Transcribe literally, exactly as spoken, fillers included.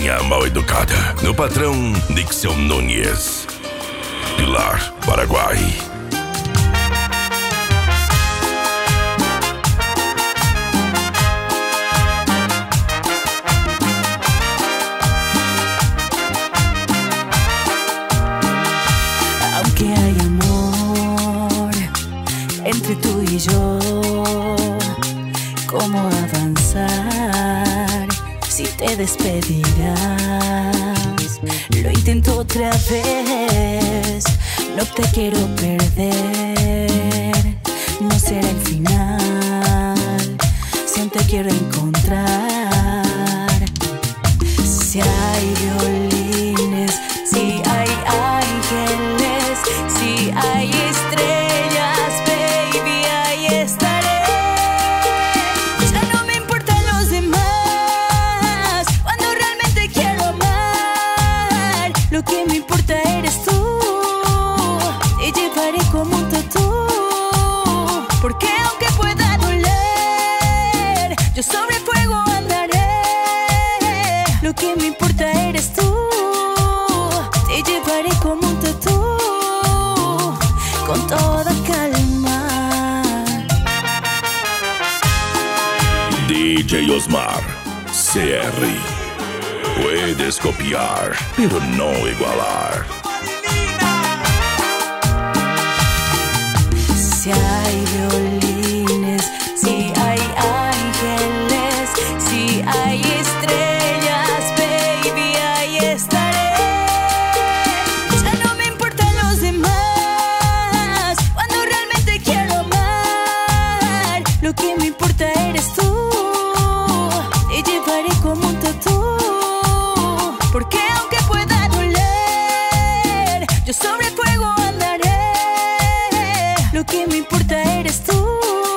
Gatinha mal educada. No patrão Nixon Nunes. Pilar, Paraguai. Aunque hay amor entre tú y yo, ¿cómo avanzar si te despedirás? Lo intento otra vez, no te quiero perder, no será el final, si aún te quiero encontrar. Si hay violines, si hay ángeles, si hay estrellas, baby, ahí estaré. Ya no me importan los demás, cuando realmente quiero amar. Lo que me importa eres tú, te llevaré como un tatú. Porque aunque pueda doler, yo sobre fuego andaré. Lo que me importa eres tú, te llevaré como un tatú, con toda calma. D J Osmar, C R. Puedes copiar, pero no igualar. Si hay violines, si hay ángeles, si hay estrellas, baby, ahí estaré. Ya no me importan los demás, cuando realmente quiero amar. Lo que me importa eres tú, te llevaré como un tatú. Porque aunque pueda doler, yo sobre fuego andaré. Lo que me importa eres tú,